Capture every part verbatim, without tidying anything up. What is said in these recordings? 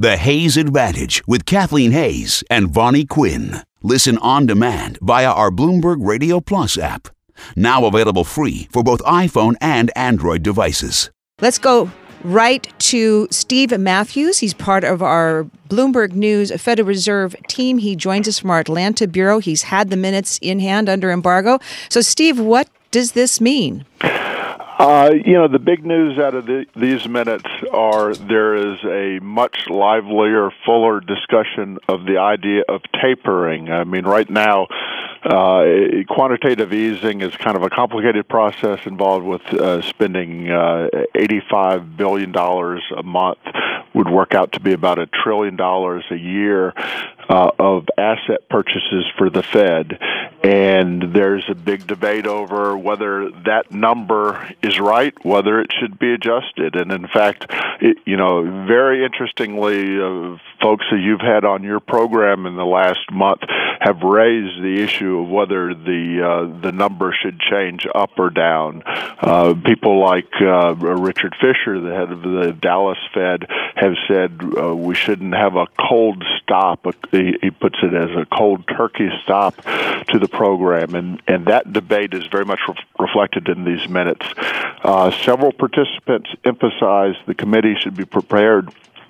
The Hayes Advantage with Kathleen Hayes and Vonnie Quinn. Listen on demand via our Bloomberg Radio Plus app. Now available free for both iPhone and Android devices. Let's go right to Steve Matthews. He's part of our Bloomberg News Federal Reserve team. He joins us from our Atlanta bureau. He's had the minutes in hand under embargo. So, Steve, what does this mean? Uh, you know, the big news out of the, these minutes are there is a much livelier, fuller discussion of the idea of tapering. I mean, right now, uh, quantitative easing is kind of a complicated process involved with uh, spending uh, eighty-five billion dollars a month, would work out to be about a trillion dollars a year uh, of asset purchases for the Fed. And there's a big debate over whether that number is right, whether it should be adjusted. And in fact, it, you know, very interestingly, uh, folks that you've had on your program in the last month have raised the issue of whether the uh, the number should change up or down. Uh, people like uh, Richard Fisher, the head of the Dallas Fed, have said uh, we shouldn't have a cold stop. He, he puts it as a cold turkey stop to the program, and, and that debate is very much re- reflected in these minutes. Uh, several participants emphasized the committee should be prepared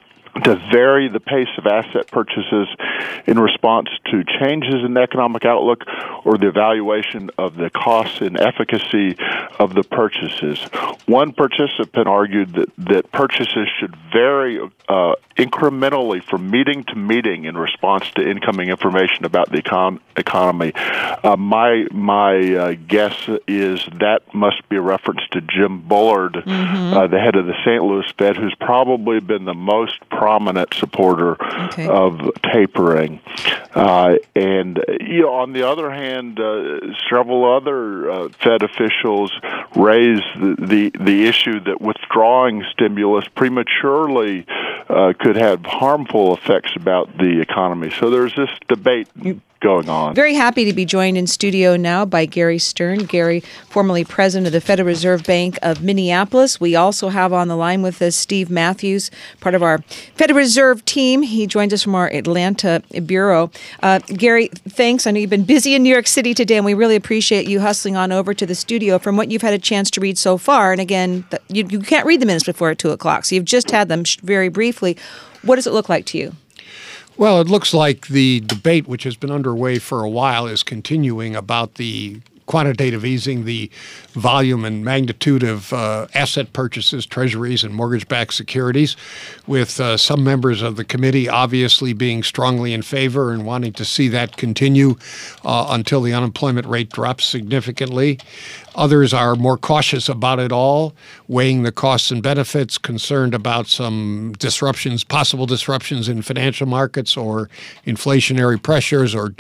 to vary the pace of asset purchases in response to changes in the economic outlook or the evaluation of the costs and efficacy of the purchases. One participant argued that, that purchases should vary uh, incrementally from meeting to meeting in response to incoming information about the econ- economy. Uh, my my uh, guess is that must be a reference to Jim Bullard, mm-hmm. uh, the head of the Saint Louis Fed, who's probably been the most prominent supporter okay. of tapering. Uh, and, you know, on the other hand, uh, several other uh, Fed officials raised the, the, the issue that withdrawing stimulus prematurely uh, could have harmful effects about the economy. So there's this debate going on. Very happy to be joined in studio now by Gary Stern. Gary, formerly president of the Federal Reserve Bank of Minneapolis. We also have on the line with us Steve Matthews, part of our Federal Reserve team. He joins us from our Atlanta bureau. Uh, Gary, thanks. I know you've been busy in New York City today, and we really appreciate you hustling on over to the studio. From what you've had a chance to read so far, and again, you, you can't read the minutes before two o'clock, so you've just had them very briefly. What does it look like to you? Well, it looks like the debate, which has been underway for a while, is continuing about the quantitative easing, the volume and magnitude of uh, asset purchases, treasuries, and mortgage-backed securities, with uh, some members of the committee obviously being strongly in favor and wanting to see that continue uh, until the unemployment rate drops significantly. Others are more cautious about it all, weighing the costs and benefits, concerned about some disruptions, possible disruptions in financial markets or inflationary pressures or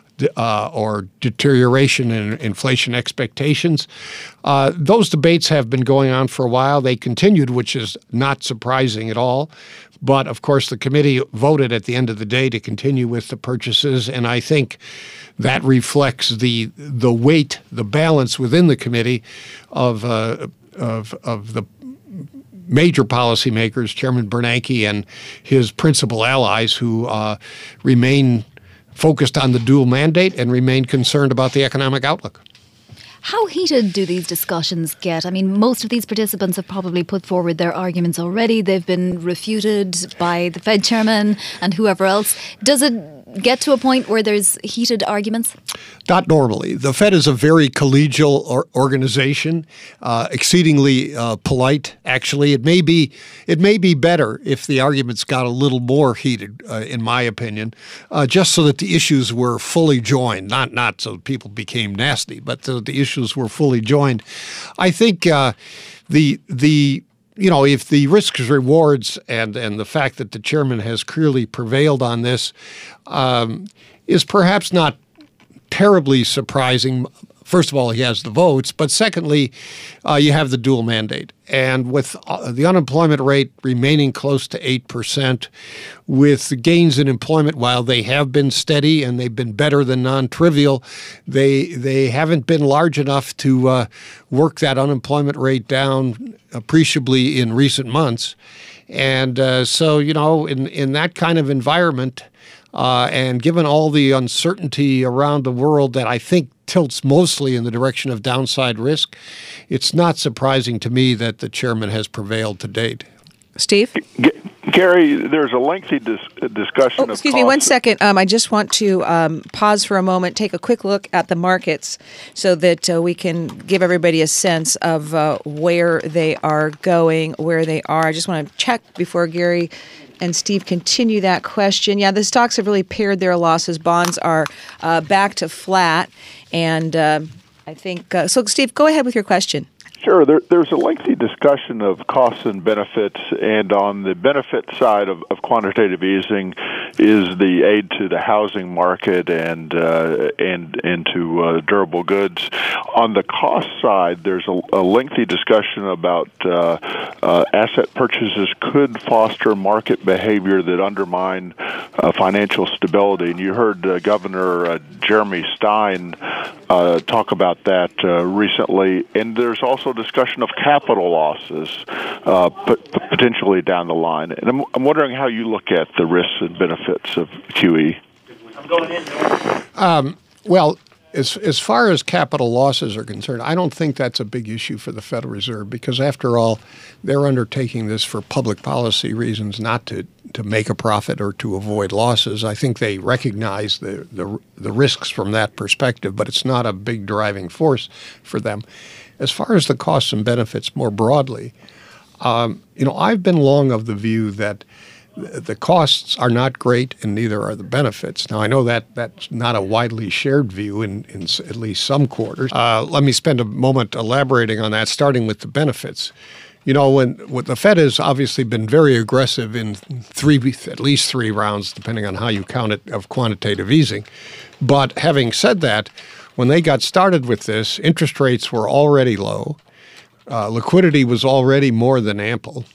Uh, or deterioration in inflation expectations. Uh, those debates have been going on for a while. They continued, which is not surprising at all. But, of course, the committee voted at the end of the day to continue with the purchases, and I think that reflects the the weight, the balance within the committee of uh, of of the major policymakers, Chairman Bernanke and his principal allies, who uh, remain focused on the dual mandate and remain concerned about the economic outlook. How heated do these discussions get? I mean, most of these participants have probably put forward their arguments already. They've been refuted by the Fed chairman and whoever else. Does it get to a point where there's heated arguments? Not normally. The Fed is a very collegial or organization, uh, exceedingly uh, polite. Actually, it may be it may be better if the arguments got a little more heated, uh, in my opinion, uh, just so that the issues were fully joined. Not not so people became nasty, but so the issues were fully joined. I think uh, the the. You know, if the risks, rewards, and, and the fact that the chairman has clearly prevailed on this um, is perhaps not terribly surprising. First of all, he has the votes, but secondly, uh, you have the dual mandate. And with uh, the unemployment rate remaining close to eight percent, with the gains in employment, while they have been steady and they've been better than non-trivial, they they haven't been large enough to uh, work that unemployment rate down appreciably in recent months. And uh, so, you know, in, in that kind of environment, uh, and given all the uncertainty around the world that I think tilts mostly in the direction of downside risk, it's not surprising to me that the chairman has prevailed to date. Steve? G- Gary, there's a lengthy dis- discussion oh, of excuse costs. me one second. Um, I just want to um, pause for a moment, take a quick look at the markets so that uh, we can give everybody a sense of uh, where they are going, where they are. I just want to check before Gary and Steve continue that question. Yeah, the stocks have really pared their losses. Bonds are uh, back to flat. And uh, I think, uh, so Steve, go ahead with your question. Sure. There, there's a lengthy discussion of costs and benefits, and on the benefit side of, of quantitative easing is the aid to the housing market and uh, and into uh, durable goods. On the cost side, there's a, a lengthy discussion about uh, uh, asset purchases could foster market behavior that undermine uh, financial stability. And you heard uh, Governor uh, Jeremy Stein uh, talk about that uh, recently. And there's also discussion of capital losses uh, p- potentially down the line. And I'm, I'm wondering how you look at the risks and benefits of Q E. Um, well, as as far as capital losses are concerned, I don't think that's a big issue for the Federal Reserve because, after all, they're undertaking this for public policy reasons, not to, to make a profit or to avoid losses. I think they recognize the, the the risks from that perspective, but it's not a big driving force for them. As far as the costs and benefits more broadly, um, you know, I've been long of the view that the costs are not great and neither are the benefits. Now, I know that that's not a widely shared view in, in at least some quarters. Uh, let me spend a moment elaborating on that, starting with the benefits. You know, when, when the Fed has obviously been very aggressive in three, at least three rounds, depending on how you count it, of quantitative easing. But having said that, when they got started with this, interest rates were already low. Uh, liquidity was already more than ample.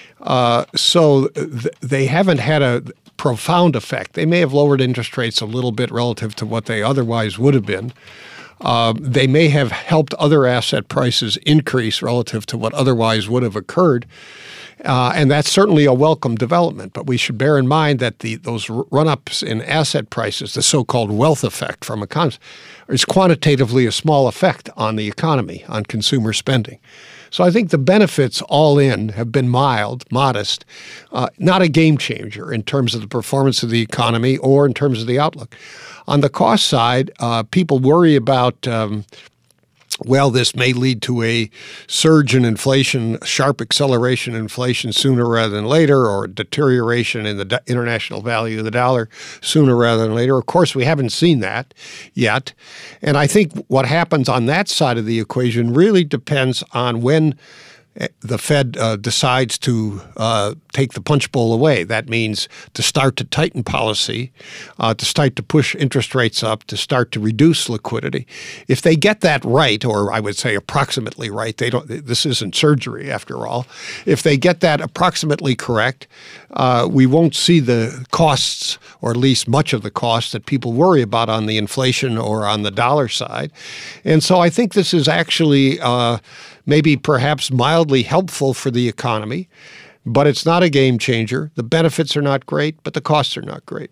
Uh, so th- they haven't had a profound effect. They may have lowered interest rates a little bit relative to what they otherwise would have been. Uh, they may have helped other asset prices increase relative to what otherwise would have occurred. Uh, and that's certainly a welcome development. But we should bear in mind that the those run-ups in asset prices, the so-called wealth effect from economists, is quantitatively a small effect on the economy, on consumer spending. So I think the benefits all in have been mild, modest, uh, not a game changer in terms of the performance of the economy or in terms of the outlook. On the cost side, uh, people worry about um, well, this may lead to a surge in inflation, sharp acceleration in inflation sooner rather than later, or deterioration in the do- international value of the dollar sooner rather than later. Of course, we haven't seen that yet. And I think what happens on that side of the equation really depends on when the Fed uh, decides to uh, take the punch bowl away. That means to start to tighten policy, uh, to start to push interest rates up, to start to reduce liquidity. If they get that right, or I would say approximately right, they don't. This isn't surgery after all. If they get that approximately correct, uh, we won't see the costs, or at least much of the costs that people worry about on the inflation or on the dollar side. And so I think this is actually uh, maybe perhaps mildly helpful for the economy, but it's not a game changer. The benefits are not great, but the costs are not great.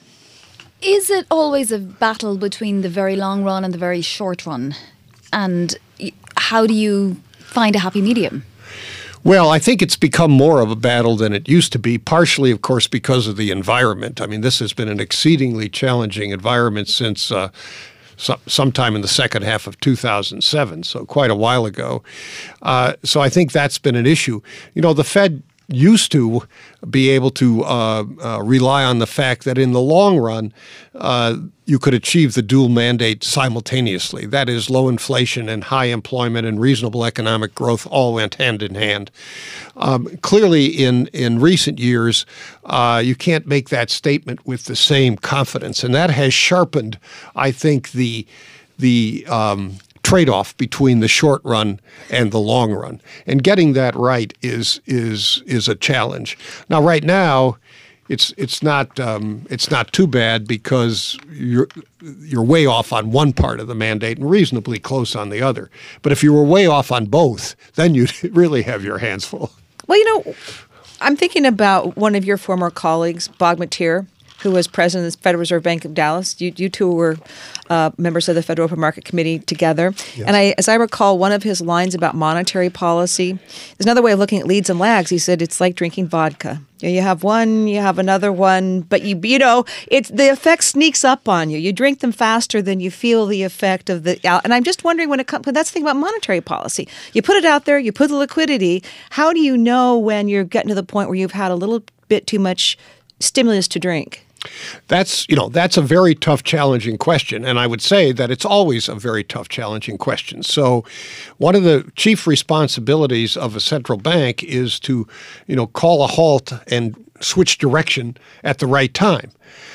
Is it always a battle between the very long run and the very short run? And how do you find a happy medium? Well, I think it's become more of a battle than it used to be, partially, of course, because of the environment. I mean, this has been an exceedingly challenging environment since uh, So, sometime in the second half of two thousand seven, so quite a while ago. Uh, so I think that's been an issue. You know, the Fed used to be able to uh, uh, rely on the fact that in the long run, uh, you could achieve the dual mandate simultaneously. That is, low inflation and high employment and reasonable economic growth all went hand in hand. Um, clearly, in, in recent years, uh, you can't make that statement with the same confidence, and that has sharpened, I think, the the um, trade-off between the short run and the long run. And getting that right is is is a challenge. Now, right now, it's it's not um, it's not too bad because you're you're way off on one part of the mandate and reasonably close on the other. But if you were way off on both, then you'd really have your hands full. Well, you know, I'm thinking about one of your former colleagues, Bob McTeer, who was president of the Federal Reserve Bank of Dallas. You, you two were uh, members of the Federal Open Market Committee together. Yes. And I, as I recall, one of his lines about monetary policy, there's another way of looking at leads and lags. He said it's like drinking vodka. You have one, you have another one, but you you know, it's the effect sneaks up on you. You drink them faster than you feel the effect of the. And I'm just wondering when it comes. That's the thing about monetary policy. You put it out there, you put the liquidity. How do you know when you're getting to the point where you've had a little bit too much stimulus to drink? That's, you know, that's a very tough, challenging question. And I would say that it's always a very tough, challenging question. So one of the chief responsibilities of a central bank is to, you know, call a halt and switch direction at the right time.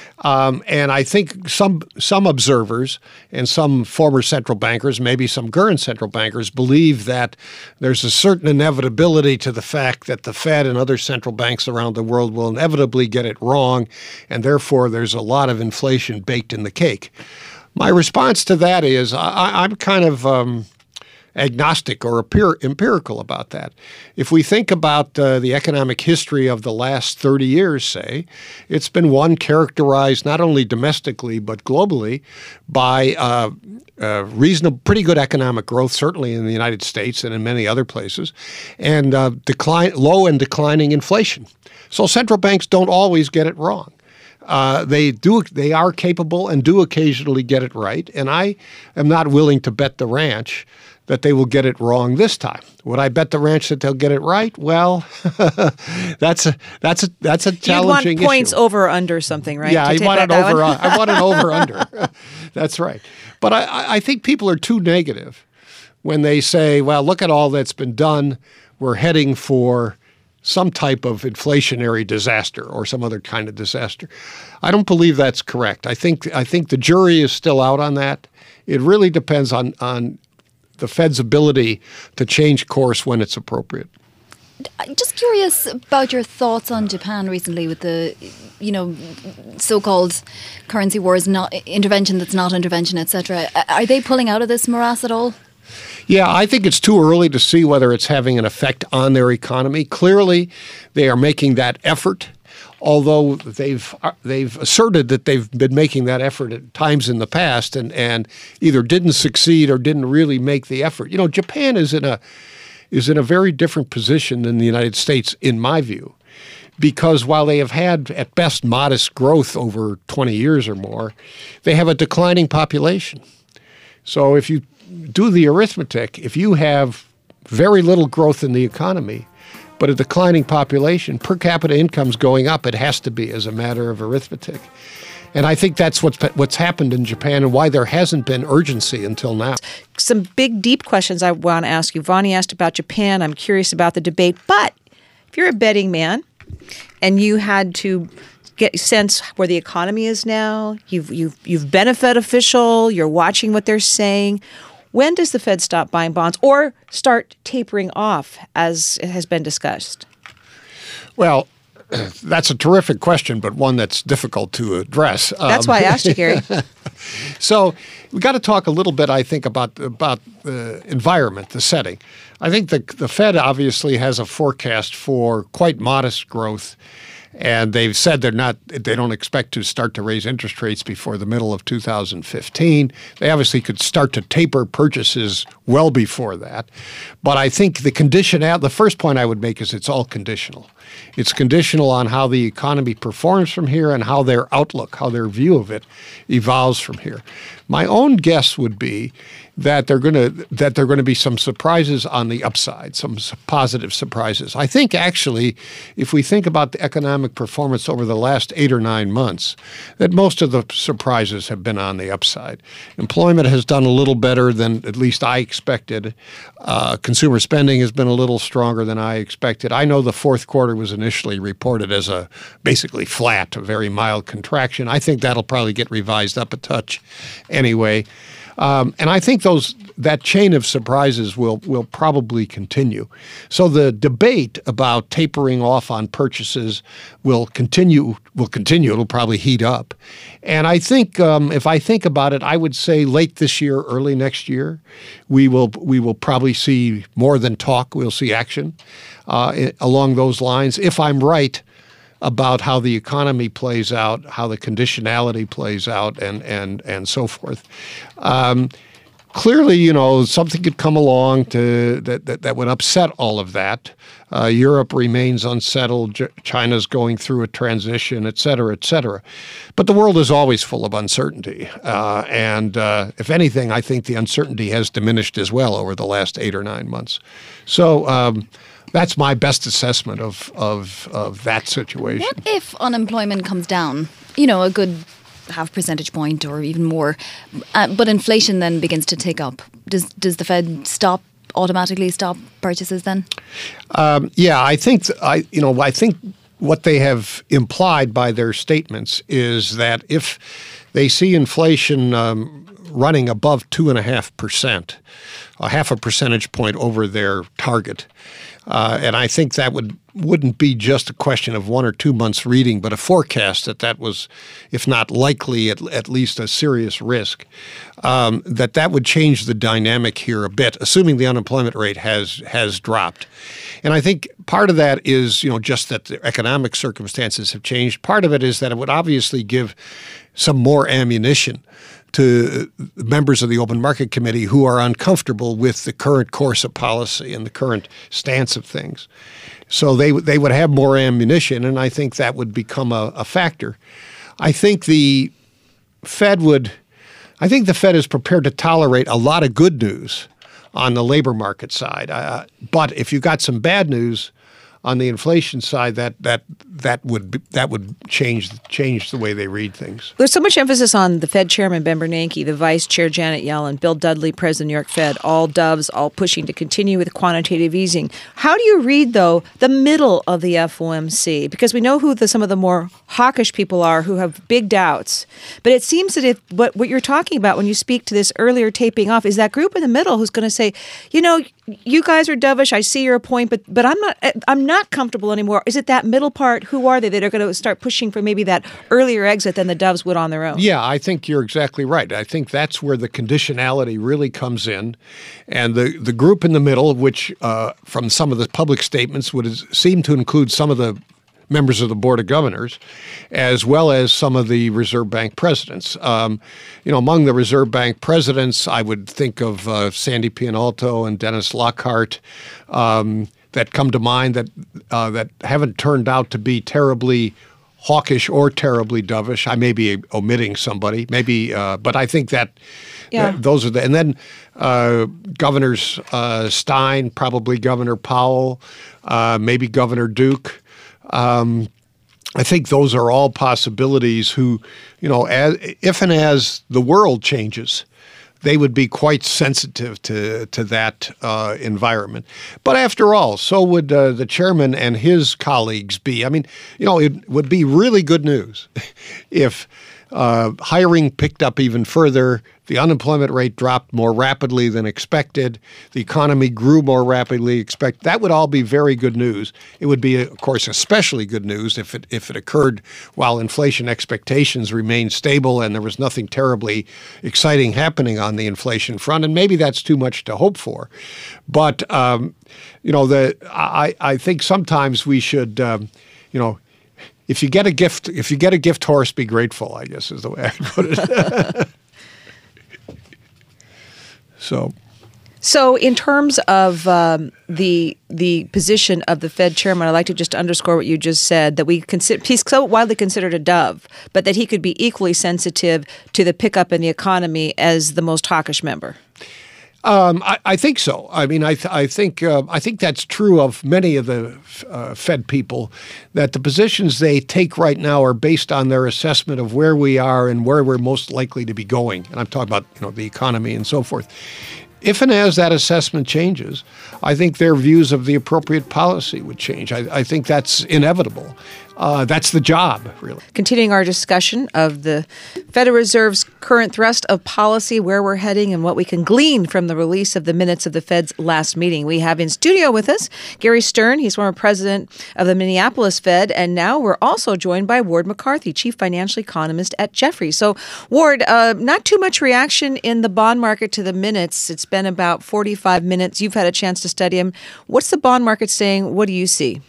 Um, and I think some some observers and some former central bankers, maybe some current central bankers, believe that there's a certain inevitability to the fact that the Fed and other central banks around the world will inevitably get it wrong, and therefore there's a lot of inflation baked in the cake. My response to that is I, I'm kind of um, agnostic or empirical about that. If we think about uh, the economic history of the last thirty years, say, it's been one characterized not only domestically but globally by uh, uh, reasonable, pretty good economic growth, certainly in the United States and in many other places, and uh, decline, low and declining inflation. So central banks don't always get it wrong. Uh, they do. They are capable and do occasionally get it right, and I am not willing to bet the ranch that they will get it wrong this time. Would I bet the ranch that they'll get it right? Well, that's a that's a that's a challenging issue. You'd want points issue. over under something, right? Yeah, I want an over. I want an over under. That's right. But I, I think people are too negative when they say, "Well, look at all that's been done. We're heading for some type of inflationary disaster or some other kind of disaster." I don't believe that's correct. I think I think the jury is still out on that. It really depends on on the Fed's ability to change course when it's appropriate. Just curious about your thoughts on Japan recently with the, you know, so-called currency wars, not intervention that's not intervention, et cetera. Are they pulling out of this morass at all? Yeah, I think it's too early to see whether it's having an effect on their economy. Clearly, they are making that effort, although they've they've asserted that they've been making that effort at times in the past and, and either didn't succeed or didn't really make the effort. You know, Japan is in a is in a very different position than the United States, in my view, because while they have had, at best, modest growth over twenty years or more, they have a declining population. So if you do the arithmetic, if you have very little growth in the economy, but a declining population, per capita income's going up, it has to be as a matter of arithmetic. And I think that's what's, what's happened in Japan and why there hasn't been urgency until now. Some big, deep questions I want to ask you. Vonnie asked about Japan. I'm curious about the debate. But if you're a betting man and you had to get a sense where the economy is now, you've, you've, you've been a Fed official, you're watching what they're saying, when does the Fed stop buying bonds or start tapering off, as it has been discussed? Well, that's a terrific question, but one that's difficult to address. That's um, why I asked you, Gary. So we got to talk a little bit, I think, about about the environment, the setting. I think the the Fed obviously has a forecast for quite modest growth, and they've said they're not. They don't expect to start to raise interest rates before the middle of two thousand fifteen. They obviously could start to taper purchases well before that, but I think the condition. The first point I would make is it's all conditional. It's conditional on how the economy performs from here and how their outlook, how their view of it evolves from here. My own guess would be that they're going to that there are going to be some surprises on the upside, some positive surprises. I think actually, if we think about the economic performance over the last eight or nine months, that most of the surprises have been on the upside. Employment has done a little better than at least I expected. Uh, consumer spending has been a little stronger than I expected. I know the fourth quarter was initially reported as a basically flat, a very mild contraction. I think that'll probably get revised up a touch anyway. Um, and I think those that chain of surprises will will probably continue. So the debate about tapering off on purchases will continue. Will continue. It'll probably heat up. And I think um, if I think about it, I would say late this year, early next year, we will we will probably see more than talk. We'll see action uh, along those lines. If I'm right about how the economy plays out, how the conditionality plays out, and and and so forth. Um, clearly, you know, something could come along to that that, that would upset all of that. Uh, Europe remains unsettled. J- China's going through a transition, et cetera, et cetera. But the world is always full of uncertainty. Uh, and uh, if anything, I think the uncertainty has diminished as well over the last eight or nine months. So um, that's my best assessment of, of, of that situation. What if unemployment comes down, you know, a good half percentage point or even more, uh, but inflation then begins to tick up? Does does the Fed stop automatically stop purchases then? Um, yeah, I think th- I you know I think what they have implied by their statements is that if they see inflation um, running above two and a half percent, a half a percentage point over their target. Uh, and I think that would, wouldn't be just a question of one or two months reading, but a forecast that that was, if not likely, at, at least a serious risk, um, that that would change the dynamic here a bit, assuming the unemployment rate has has dropped. And I think part of that is, you know, just that the economic circumstances have changed. Part of it is that it would obviously give some more ammunition to members of the Open Market Committee who are uncomfortable with the current course of policy and the current stance of things. So they they would have more ammunition, and I think that would become a, a factor. I think the Fed would, I think the Fed is prepared to tolerate a lot of good news on the labor market side. Uh, but if you got some bad news on the inflation side, that that that would be, that would change change the way they read things. There's so much emphasis on the Fed chairman, Ben Bernanke, the vice chair, Janet Yellen, Bill Dudley, president of New York Fed, all doves, all pushing to continue with quantitative easing. How do you read, though, the middle of the F O M C? Because we know who the, some of the more hawkish people are who have big doubts. But it seems that if what, what you're talking about when you speak to this earlier taping off is that group in the middle who's going to say, you know, you guys are dovish. I see your point, but but I'm not. I'm not comfortable anymore. Is it that middle part? Who are they that are going to start pushing for maybe that earlier exit than the doves would on their own? Yeah, I think you're exactly right. I think that's where the conditionality really comes in, and the the group in the middle, which uh, from some of the public statements would seem to include some of the members of the Board of Governors, as well as some of the Reserve Bank presidents. Um, you know, among the Reserve Bank presidents, I would think of uh, Sandy Pianalto and Dennis Lockhart um, that come to mind that uh, that haven't turned out to be terribly hawkish or terribly dovish. I may be omitting somebody, maybe, uh, but I think that yeah. th- those are the, and then uh, Governors uh, Stein, probably Governor Powell, uh, maybe Governor Duke. Um, I think those are all possibilities who, you know, as, if and as the world changes, they would be quite sensitive to to that uh, environment. But after all, so would uh, the chairman and his colleagues be. I mean, you know, it would be really good news if uh, hiring picked up even further, the unemployment rate dropped more rapidly than expected, the economy grew more rapidly than expected. That would all be very good news. It would be, of course, especially good news if it if it occurred while inflation expectations remained stable and there was nothing terribly exciting happening on the inflation front. And maybe that's too much to hope for. But, um, you know, the I, I think sometimes we should, um, you know, if you get a gift, if you get a gift horse, be grateful, I guess is the way I put it. So, so in terms of um, the the position of the Fed chairman, I'd like to just underscore what you just said, that we consider he's so widely considered a dove, but that he could be equally sensitive to the pickup in the economy as the most hawkish member. Um, I, I think so. I mean, I, th- I think uh, I think that's true of many of the uh, Fed people, that the positions they take right now are based on their assessment of where we are and where we're most likely to be going. And I'm talking about, you know, the economy and so forth. If and as that assessment changes, I think their views of the appropriate policy would change. I, I think that's inevitable. uh, that's the job, really. Continuing our discussion of the Federal Reserve's current thrust of policy, where we're heading, and what we can glean from the release of the minutes of the Fed's last meeting. We have in studio with us Gary Stern. He's former president of the Minneapolis Fed, and now we're also joined by Ward McCarthy, chief financial economist at Jefferies. So, Ward, uh, not too much reaction in the bond market to the minutes. It's been about forty-five minutes. You've had a chance to study them. What's the bond market saying? What do you see?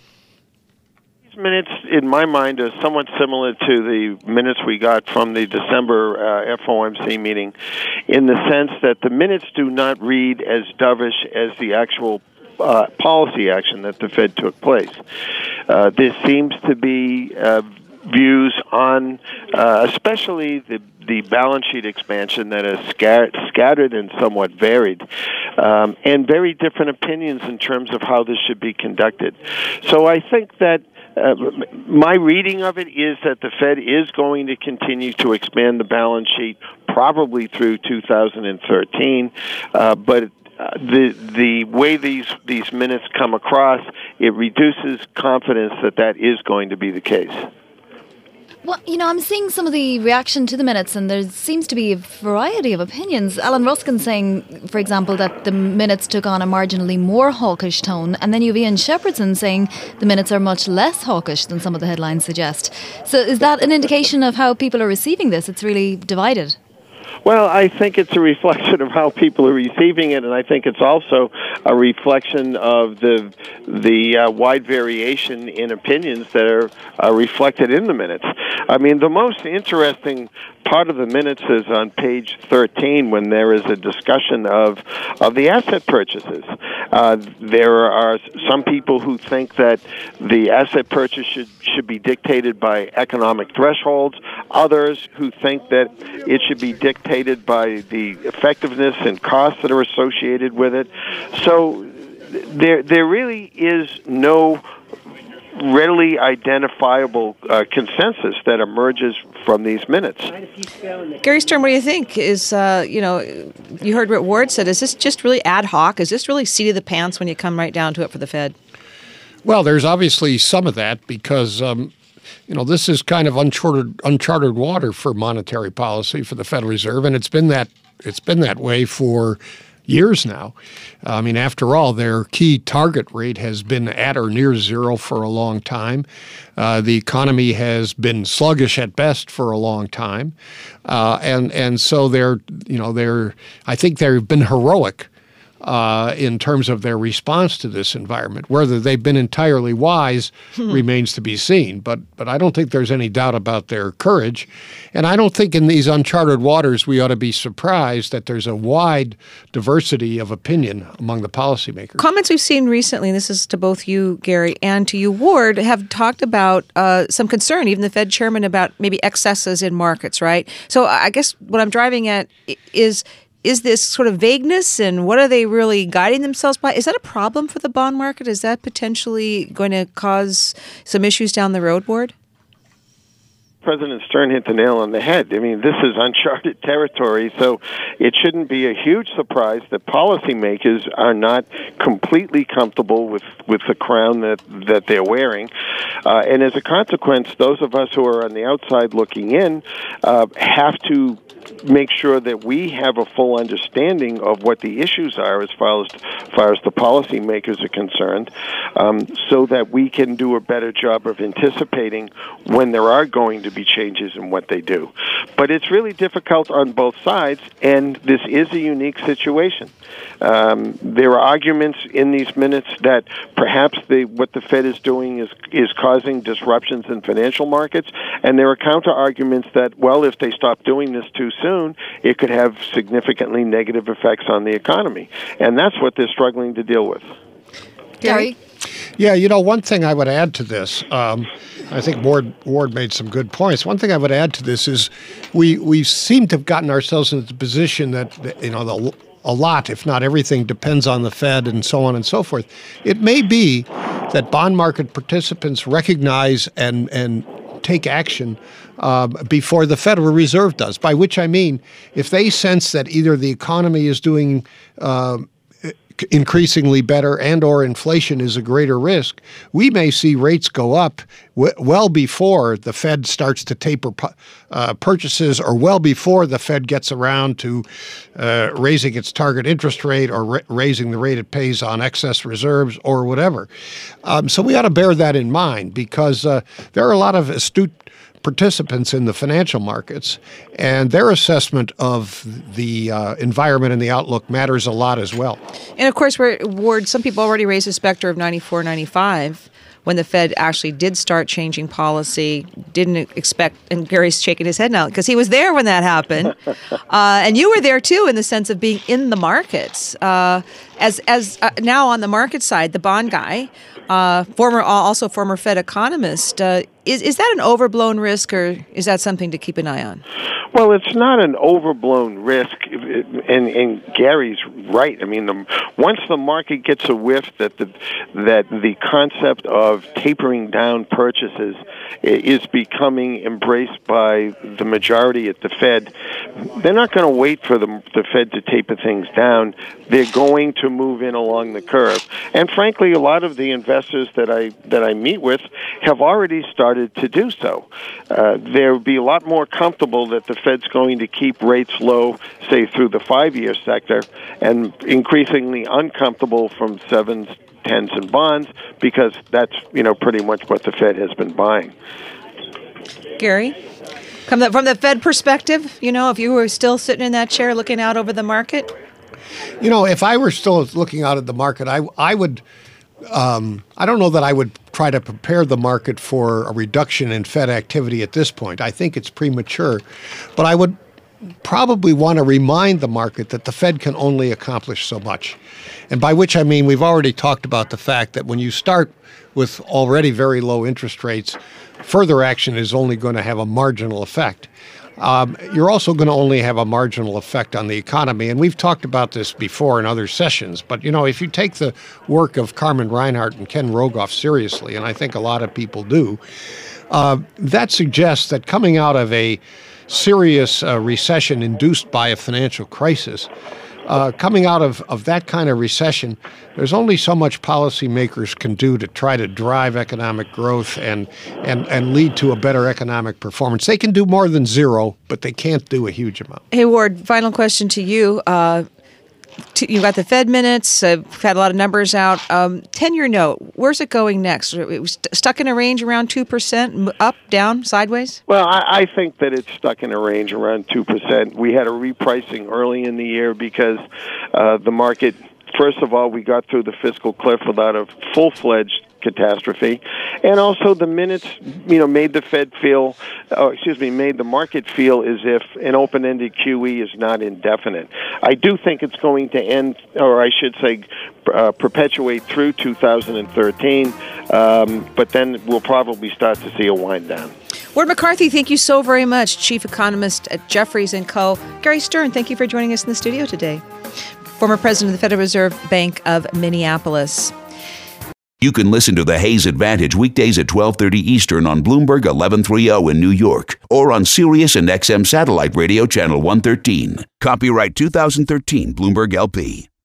Minutes, in my mind, are somewhat similar to the minutes we got from the December uh, F O M C meeting, in the sense that the minutes do not read as dovish as the actual uh, policy action that the Fed took place. Uh, there seems to be uh, views on, uh, especially the the balance sheet expansion, that are scat- scattered and somewhat varied, um, and very different opinions in terms of how this should be conducted. So I think that Uh, my reading of it is that the Fed is going to continue to expand the balance sheet probably through two thousand thirteen, uh, but uh, the the way these these minutes come across, it reduces confidence that that is going to be the case. Well, you know, I'm seeing some of the reaction to the minutes, and there seems to be a variety of opinions. Alan Ruskin saying, for example, that the minutes took on a marginally more hawkish tone, and then you have Ian Shepherdson saying the minutes are much less hawkish than some of the headlines suggest. So is that an indication of how people are receiving this? It's really divided. Well, I think it's a reflection of how people are receiving it, and I think it's also a reflection of the the uh, wide variation in opinions that are uh, reflected in the minutes. I mean, the most interesting part of the minutes is on page thirteen, when there is a discussion of of the asset purchases. Uh, there are some people who think that the asset purchase should should be dictated by economic thresholds. Others who think that it should be dictated by the effectiveness and costs that are associated with it. So there there really is no readily identifiable uh, consensus that emerges from these minutes. Gary Stern, what do you think? Is, uh, you know, you heard what Ward said. Is this just really ad hoc? Is this really seat of the pants when you come right down to it for the Fed? Well, there's obviously some of that because, um, you know, this is kind of uncharted uncharted water for monetary policy for the Federal Reserve, and it's been that it's been that way for years now. I mean, after all, their key target rate has been at or near zero for a long time. Uh, the economy has been sluggish at best for a long time, uh, and and so they're you know they're I think they've been heroic Uh, in terms of their response to this environment. Whether they've been entirely wise hmm. remains to be seen, but but I don't think there's any doubt about their courage. And I don't think in these uncharted waters we ought to be surprised that there's a wide diversity of opinion among the policymakers. Comments we've seen recently, and this is to both you, Gary, and to you, Ward, have talked about uh, some concern, even the Fed chairman, about maybe excesses in markets, right? So I guess what I'm driving at is Is this sort of vagueness, and what are they really guiding themselves by? Is that a problem for the bond market? Is that potentially going to cause some issues down the road, Ward? President Stern hit the nail on the head. I mean, this is uncharted territory, so it shouldn't be a huge surprise that policymakers are not completely comfortable with, with the crown that, that they're wearing. Uh, and as a consequence, those of us who are on the outside looking in uh, have to make sure that we have a full understanding of what the issues are as far as, as, far as the policymakers are concerned, um, so that we can do a better job of anticipating when there are going to be changes in what they do. But it's really difficult on both sides, and this is a unique situation. Um, there are arguments in these minutes that perhaps the, what the Fed is doing is, is causing disruptions in financial markets, and there are counter-arguments that, well, if they stop doing this too soon, it could have significantly negative effects on the economy. And that's what they're struggling to deal with. Gary? Yeah, you know, one thing I would add to this, um, I think Ward, Ward made some good points. One thing I would add to this is we, we seem to have gotten ourselves into the position that, you know, the a lot, if not everything, depends on the Fed and so on and so forth. It may be that bond market participants recognize and, and take action uh, before the Federal Reserve does, by which I mean if they sense that either the economy is doing uh, increasingly better and or inflation is a greater risk, we may see rates go up w- well before the Fed starts to taper pu- uh, purchases, or well before the Fed gets around to uh, raising its target interest rate, or ra- raising the rate it pays on excess reserves, or whatever. Um, so we ought to bear that in mind, because uh, there are a lot of astute participants in the financial markets, and their assessment of the uh, environment and the outlook matters a lot as well. And of course, we're, Ward, some people already raised the specter of ninety-four, ninety-five when the Fed actually did start changing policy, didn't expect, and Gary's shaking his head now because he was there when that happened. uh, and you were there too, in the sense of being in the markets. Uh, as as uh, now on the market side, the bond guy, uh, former also former Fed economist, uh, is, is that an overblown risk, or is that something to keep an eye on? Well, it's not an overblown risk, and, and Gary's right. I mean, the, once the market gets a whiff that the that the concept of tapering down purchases is becoming embraced by the majority at the Fed, they're not going to wait for the, the Fed to taper things down. They're going to move in along the curve. And frankly, a lot of the investors that I that I meet with have already started to do so. Uh, there would be a lot more comfortable that the Fed's going to keep rates low, say, through the five-year sector, and increasingly uncomfortable from sevens, tens, and bonds, because that's, you know, pretty much what the Fed has been buying. Gary, from the, from the Fed perspective, you know, if you were still sitting in that chair looking out over the market? You know, if I were still looking out at the market, I, I would... Um, I don't know that I would try to prepare the market for a reduction in Fed activity at this point. I think it's premature. But I would probably want to remind the market that the Fed can only accomplish so much. And by which I mean, we've already talked about the fact that when you start with already very low interest rates, further action is only going to have a marginal effect. Um, you're also going to only have a marginal effect on the economy. And we've talked about this before in other sessions. But, you know, if you take the work of Carmen Reinhart and Ken Rogoff seriously, and I think a lot of people do, uh, that suggests that coming out of a serious uh, recession induced by a financial crisis, uh, coming out of, of that kind of recession, there's only so much policymakers can do to try to drive economic growth and, and, and lead to a better economic performance. They can do more than zero, but they can't do a huge amount. Hey, Ward, final question to you. Uh, to, you got the Fed minutes. Uh, we've had a lot of numbers out. Um, ten-year note, where's it going next? It was st- stuck in a range around two percent, up, down, sideways? Well, I, I think that it's stuck in a range around two percent. We had a repricing early in the year because uh, the market, first of all, we got through the fiscal cliff without a full-fledged catastrophe, and also the minutes, you know, made the Fed feel, oh, excuse me, made the market feel as if an open-ended Q E is not indefinite. I do think it's going to end, or I should say, uh, perpetuate through two thousand thirteen, um, but then we'll probably start to see a wind down. Ward McCarthy, thank you so very much, Chief Economist at Jefferies and Co. Gary Stern, thank you for joining us in the studio today. Former President of the Federal Reserve Bank of Minneapolis. You can listen to the Hayes Advantage weekdays at twelve thirty Eastern on Bloomberg eleven thirty in New York, or on Sirius and X M Satellite Radio Channel one thirteen. Copyright two thousand thirteen Bloomberg L P.